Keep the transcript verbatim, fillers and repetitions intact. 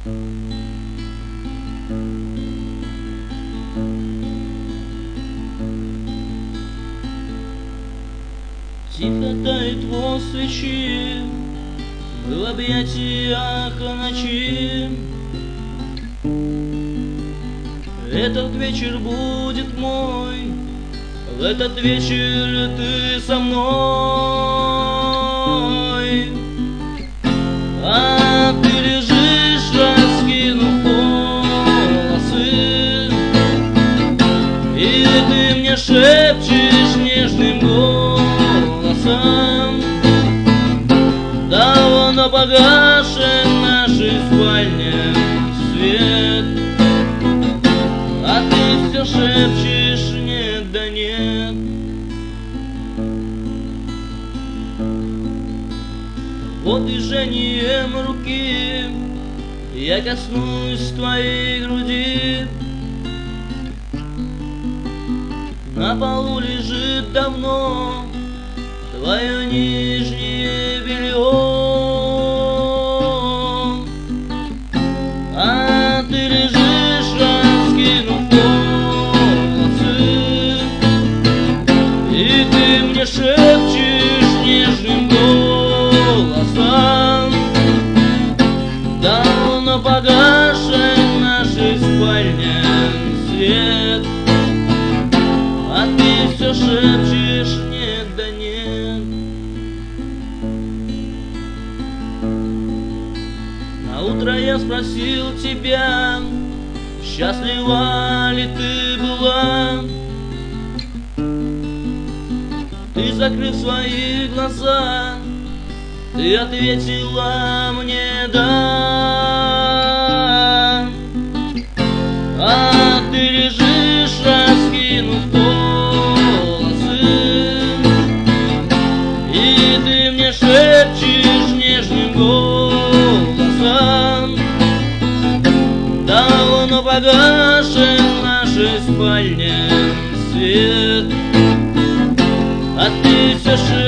Тихо тает воз свечи в объятиях ночи. Этот вечер будет мой, в этот вечер ты со мной. А ты лежишь, раскинув волосы, и ты мне шепчешь нежным голосом: давно погашен в нашей спальне свет. А ты все шепчешь: нет, да нет. Вот движением руки я коснусь твоей груди. На полу лежит давно твое нижнее белье, а ты лежишь, раскинув волосы, и ты мне шепчешь нежным голосом: давно погашен в нашей спальне свет. А ты все шепчешь: нет, да нет. На утро я спросил тебя, счастлива ли ты была. Ты, закрыв свои глаза, ты ответила мне: да. А ты лежишь, раскинув волосы, и ты мне шепчешь нежным голосом: давно погашен в нашей спальне свет. А ты все шепчешь: